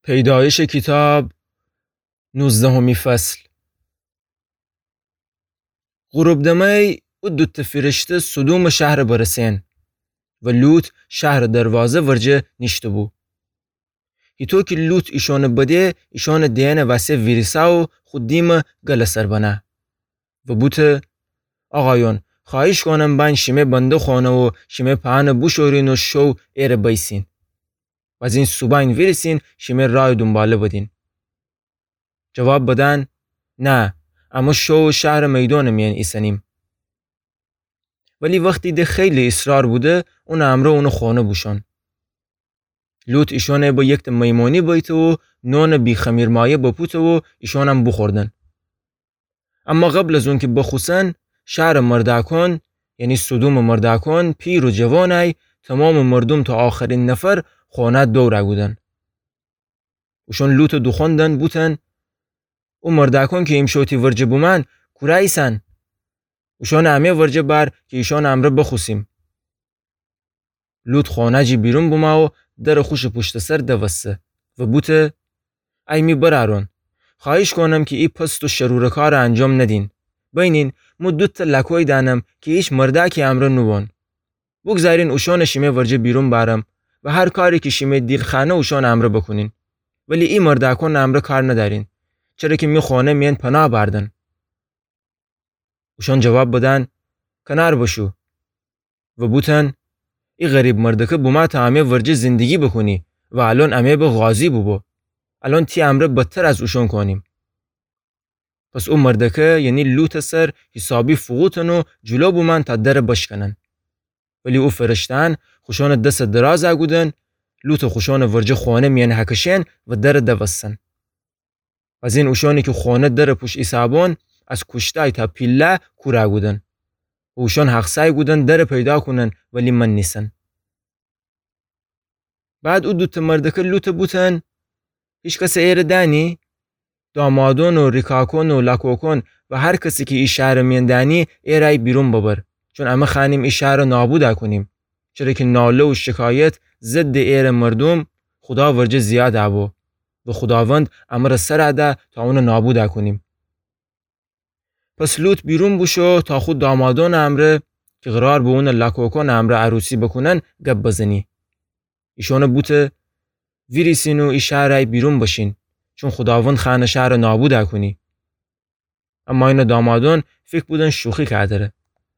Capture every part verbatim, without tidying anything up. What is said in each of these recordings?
پیدایش کتاب نوزدهمی فصل. غروب دمی او دوت فرشته صدوم شهر برسین و لوط شهر دروازه ورجه نشته بو. هیتو که لوط ایشان بده ایشان دین واسه ویریسا و خودیم گل سر بنه و بوته آقایون خواهش کنم بین شیمه بنده خانه و شیمه پهن بوشورین و شو ایر بیسین و از این صوبین ویرسین شیمه رای دنباله بدین. جواب بدن نه اما شو شهر میدان میان ایسنیم. ولی وقتی ده خیلی اصرار بوده اون امره اونو خانه بوشان. لوط ایشانه با یک میمونی بایته و نان بی خمیر مایه بپوته و ایشانم بخوردن. اما قبل از اون که بخوسن شهر مردکان یعنی صدوم مردکان پیر و جوانای تمام مردم تا آخرین نفر خانه دوره بودن. وشون لوط دخوندن بوتن او مردکان که ایمشوتی ورجه بومن کورایسن. وشون همه ورجه بر که ایشان امره بخوسیم. لوط خانه جی بیرون بوما و در خوش پشت سر دوسته و بوته ای می برارون خواهش کنم که ای پست و شرورکار انجام ندین. بینین مدت لکوی دانم که ایش مردکی امره نوان. بگذارین اوشان شیمه ورجه بیرون بارم و هر کاری که شیمه دیل خانه اوشان امره بکنین. ولی ای مردکان امره کار ندارین. چرا که می خانه میان پناه بردن. اوشان جواب بدن کنار بشو و بوتن ای غریب مردکه بوما تا همه ورجه زندگی بکنی و الان همه به غازی بو الان تی امره بدتر از اوشان کنیم. پس اون مردکه یعنی لوط سر حسابی فوقوتن و جلو بومن تا در بشکنن. ولی او فرشتن خوشان دست دراز اگودن لوط خوشان ورجه خانه میان حکشن و در دوستن. از این اوشانی که خانه در پوش ایسابان از کشتای تا پیله کوره اگودن. اوشان حق سای گودن در پیدا کنن ولی من نیسن. بعد او دوت مردکه لوط بوتن هیچ کس ایر دانی؟ دامادون و ریکاکون و لکوکون و هر کسی که ای شهر میان دانی ایرای بیرون ببر چون اما خانیم ای شهر نابود کنیم. چرا که ناله و شکایت ضد ایر مردم خدا ورجه زیاد عبو و خداوند امر سر عده تا اون نابود کنیم. پس لوط بیرون بوشو تا خود دامادون امره که قرار به اون لکوکون امره عروسی بکنن گپ بزنی. ایشون بوته ویریسین و ای شهرای بیرون باشین چون خداوند خانه شهر نابود کنی. اما این دامادون فکر بودن شوخی کردره.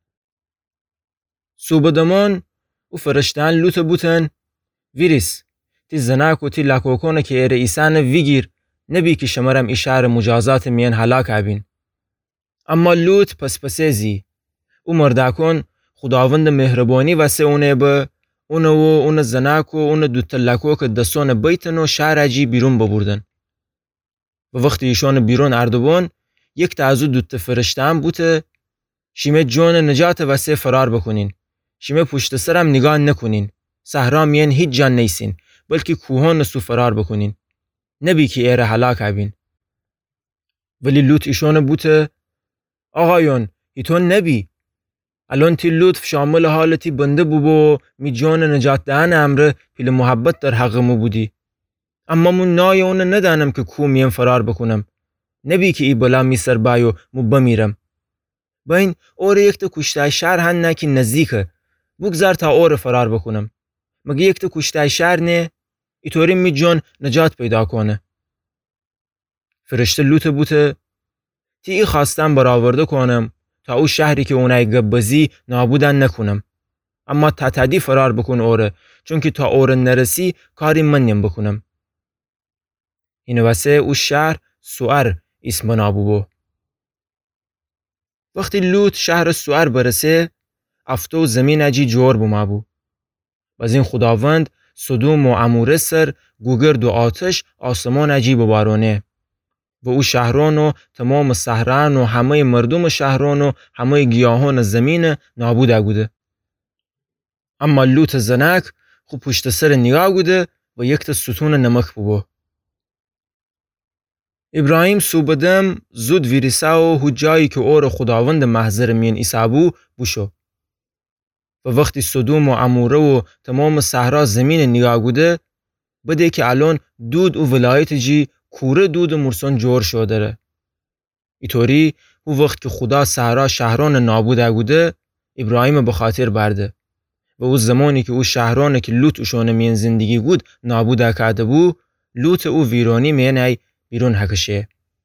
صوبدمان او فرشتن لوط بوتن ویریس تی زناک و تی لکوکونه که ایر ایسان ویگیر نبی که شمرم ای شهر مجازات میان هلاک عبین. اما لوط پس پسه زی او مردکون خداوند مهربانی واسه اونه به اونه و اون زناک و اون دوت لکوک دستون بیتن و شهر عجی بیرون ببردن. و وقتی ایشان بیرون اردوان یک تعزو دوت فرشته هم بوده شیمه جون نجات واسه فرار بکنین. شیمه پشت سرم نگاه نکنین. صحرا میان هیچ جان نیسین بلکه کوهان نسو فرار بکنین. نبی که ایر هلاک عبین. ولی لوط ایشان بوده آقایون ایتون نبی. الان تی لطف شامل حالتی بنده بو می جان نجات دهن امره پیل محبت در حق مو بودی. اما من نای اون ندانم که کو میم فرار بکنم. نبی که ای بلا می سر بایو مو بمیرم. با این اور یک تا کشتای شهر هن نه که نزدیکه. بگذار تا اور فرار بکنم. مگه یک تا کشتای شهر نه ایطوری می جان نجات پیدا کنه. فرشته لوط بوته تی ای خواستم برآورده کنم تا او شهری که اونای گبزی نابودن نکنم. اما تا تدی فرار بکن اوره چون که تا اوره نرسی کاری من نیم بکنم. این واسه او شهر سوار اسم نابو بو. وقتی لوط شهر سوار برسه افتو زمین اجی جور بوما بو. باز این خداوند صدوم و عموره سر گوگرد و آتش آسمان اجی ببارونه. و او شهران و تمام صحران و همه مردم شهران و همه گیاهان زمین نابود اگوده. اما لوط زنک خوب پشت سر نگاه اگوده و یک تا ستون نمک بو. ابراهیم صوبدم زود ویریسا و حجایی که اور خداوند محضر مین ایسابو بوشو. و وقتی صدوم و عموره و تمام صحرا زمین نگاه اگوده بده که الان دود و ولایت جی کوره دود مرسون جور شده. ایطوری او وقت که خدا صحرا شهران نابود اگوده ابراهیم به خاطر برده و او زمانی که او شهران که لوط اوشون مین زندگی بود نابود اکاده بو لوط او ویرانی مینای بیرون حکشه.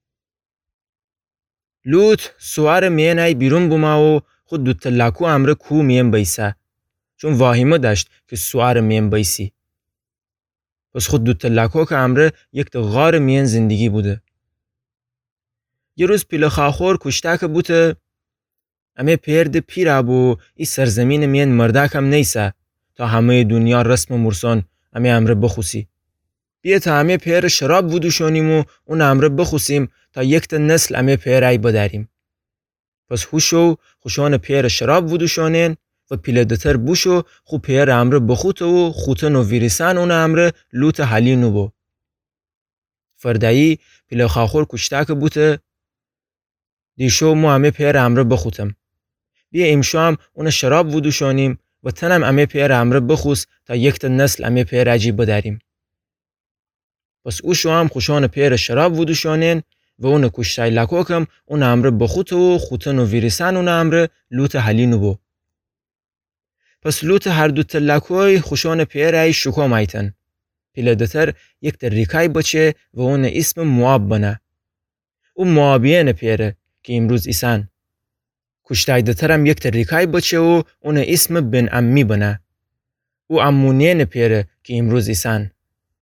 لوط سوار مینای بیرون بوما و خود دو تلاکو امر کو مین بیسه چون واهیمه داشت که سوار مین بیسی. پس خود دو تلاکو که امر یک غار مین زندگی بوده. یه روز پیل خاخور کشته که بوده امه پرد پیره بو ای سرزمین مین مرده کم نیسه تا همه دنیا رسم مرسان امه امر بخوسی. بیا تا امه پیر شراب ودوشانیم و اون امر بخوسیم تا یک تا نسل امه پیرای بداریم. پس خوشو خوشان پیر شراب ودوشانین و پیل دتر بوشو خو پیر امر بخوت و خوتن و ویرسان اون امر لوط حلینو بو. فردایی پیل خاخور کشته که بوده دیشو مو امه پیر امر بخوتم. بیا امشام اون شراب ودوشانیم و تنم امه پیر امر بخوس تا یک تا نسل امه پیر عجیب بداریم. پس او شو هم خوشان پیر شراب ودوشانین و اون کشتای لکوکم اون امر بخوت و خوتن و ویرسان اون امر لوط حلینو بو. پس لوط هر دو تلکوی خوشان پیر ای شکام ایتن. پیلدتر یک تریکای بچه و اون اسم مواب بنه. او موابیان پیره که امروز ایسان. کشتای دترم یک تریکای بچه و اون اسم بن امی بنه. او امونین پیره که امروز ایسان.